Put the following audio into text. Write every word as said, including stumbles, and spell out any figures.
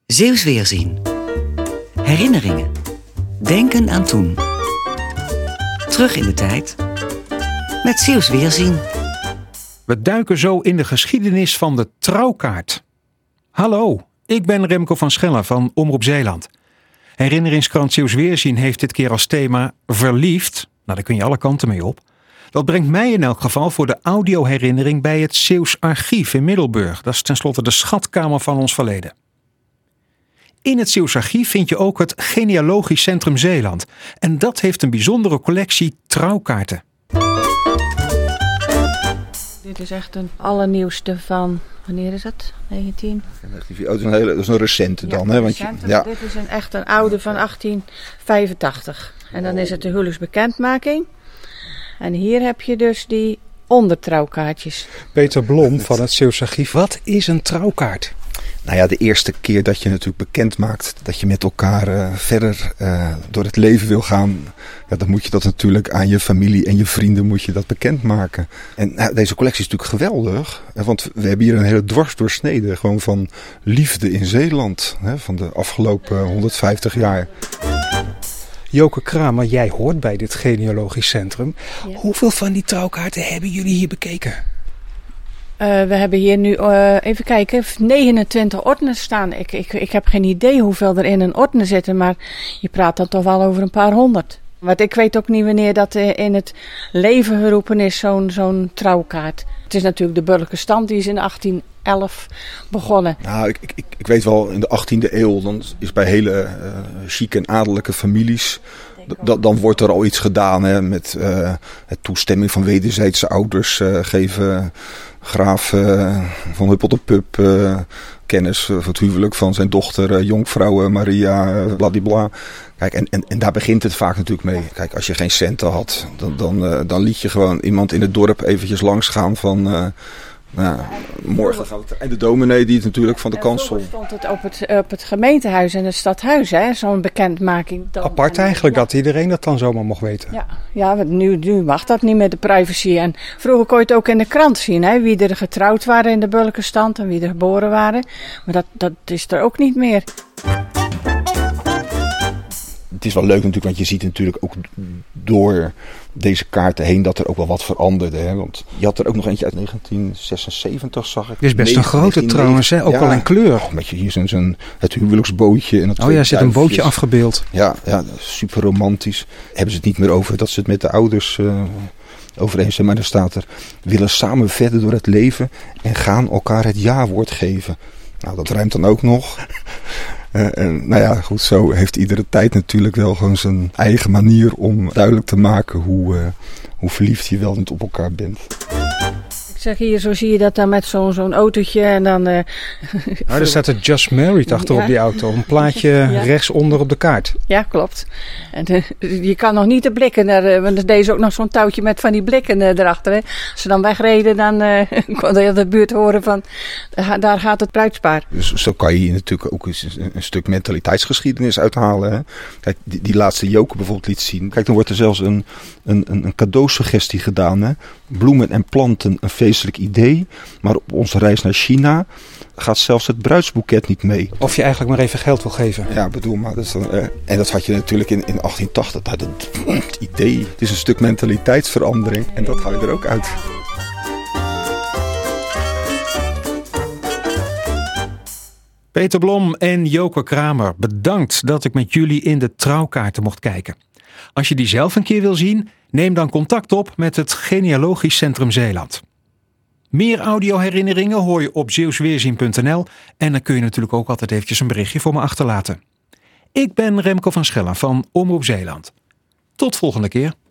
Zeeuws Weerzien. Herinneringen. Denken aan toen. Terug in de tijd. Met Zeeuws Weerzien. We duiken zo in de geschiedenis van de trouwkaart. Hallo, ik ben Remco van Schellen van Omroep Zeeland. Herinneringskrant Zeeuws Weerzien heeft dit keer als thema verliefd. Nou, daar kun je alle kanten mee op. Dat brengt mij in elk geval voor de audioherinnering bij het Zeeuws Archief in Middelburg. Dat is tenslotte de schatkamer van ons verleden. In het Zeeuws Archief vind je ook het Genealogisch Centrum Zeeland. En dat heeft een bijzondere collectie trouwkaarten. Dit is echt een allernieuwste van, wanneer is het? negentien? Oh, dat is een, hele, dat is een recente dan. Ja, hè? Want je, ja. Dit is een, echt een oude van achttien vijfentachtig. En dan is het de huwelijksbekendmaking. En hier heb je dus die ondertrouwkaartjes. Peter Blom van het Zeeuws Archief. Wat is een trouwkaart? Nou ja, de eerste keer dat je natuurlijk bekend maakt dat je met elkaar uh, verder uh, door het leven wil gaan. Ja, dan moet je dat natuurlijk aan je familie en je vrienden moet je dat bekendmaken. En nou, deze collectie is natuurlijk geweldig. Want we hebben hier een hele dwarsdoorsnede gewoon van liefde in Zeeland. Hè, van de afgelopen honderdvijftig jaar. Joke Kramer, jij hoort bij dit genealogisch centrum. Ja. Hoeveel van die trouwkaarten hebben jullie hier bekeken? Uh, we hebben hier nu, uh, even kijken, negenentwintig ordners staan. Ik, ik, ik heb geen idee hoeveel er in een ordner zitten, maar je praat dan toch wel over een paar honderd. Want ik weet ook niet wanneer dat in het leven geroepen is, zo'n, zo'n trouwkaart. Het is natuurlijk de burgerlijke stand, die is in achttien elf begonnen. Nou, ik, ik, ik weet wel, in de achttiende eeuw, dan is bij hele uh, chique en adellijke families, d- dan wordt er al iets gedaan hè, met uh, het toestemming van wederzijdse ouders uh, geven graaf uh, van Huppel de Pup uh, kennis voor het huwelijk van zijn dochter, uh, jonkvrouw Maria, uh, bladibla. Kijk, en, en, en daar begint het vaak natuurlijk mee. Kijk, als je geen centen had, dan, dan, uh, dan liet je gewoon iemand in het dorp eventjes langs gaan van... Uh, Nou, morgen gaan we... En de dominee die het natuurlijk van de kansel... stond het op het, op het gemeentehuis en het stadhuis, hè? Zo'n bekendmaking. Dan, Apart eigenlijk ja. Dat iedereen dat dan zomaar mocht weten. Ja, ja want nu, nu mag dat niet met de privacy. En vroeger kon je het ook in de krant zien, hè? Wie er getrouwd waren in de burgerlijke stand en wie er geboren waren. Maar dat, dat is er ook niet meer. Het is wel leuk natuurlijk, want je ziet natuurlijk ook door deze kaarten heen dat er ook wel wat veranderde. Hè? Want je had er ook nog eentje uit negentien zesenzeventig, zag ik. Dit is best een grote trouwens, hè? Ook ja, al in kleur. Oh, met je hier zo'n, zo'n het huwelijksbootje. En het oh ja, er zit een bootje afgebeeld. Ja, ja, super romantisch. Hebben ze het niet meer over dat ze het met de ouders uh, over eens zijn. Maar er staat er, willen samen verder door het leven en gaan elkaar het ja-woord geven. Nou, dat ruimt dan ook nog. Uh, en nou ja, goed, zo heeft iedere tijd natuurlijk wel gewoon zijn eigen manier om duidelijk te maken hoe, uh, hoe verliefd je wel niet op elkaar bent. Ik zeg hier, zo zie je dat dan met zo'n, zo'n autootje en dan... Uh... Nou, er staat er Just Married achter ja. op die auto. Een plaatje ja. rechtsonder op de kaart. Ja, klopt. En uh, je kan nog niet de blikken, er, uh, want er deed ook nog zo'n touwtje met van die blikken uh, erachter. Hè. Als ze dan wegreden, dan uh, kon je de buurt horen van, uh, daar gaat het bruidspaar. Dus zo kan je hier natuurlijk ook eens een, een stuk mentaliteitsgeschiedenis uithalen. Hè. Kijk, die, die laatste Joke bijvoorbeeld liet zien. Kijk, dan wordt er zelfs een, een, een cadeausuggestie gedaan. Hè. Bloemen en planten, een feestelijk idee. Maar op onze reis naar China gaat zelfs het bruidsboeket niet mee. Of je eigenlijk maar even geld wil geven. Ja, bedoel maar. Dat is dan, uh, en dat had je natuurlijk in, in achttien tachtig. Dat, het, het idee. Het is een stuk mentaliteitsverandering. En dat haal je er ook uit. Peter Blom en Joke Kramer, bedankt dat ik met jullie in de trouwkaarten mocht kijken. Als je die zelf een keer wil zien, neem dan contact op met het Genealogisch Centrum Zeeland. Meer audioherinneringen hoor je op zeeuwsweerzien punt n l en dan kun je natuurlijk ook altijd eventjes een berichtje voor me achterlaten. Ik ben Remco van Schellen van Omroep Zeeland. Tot volgende keer.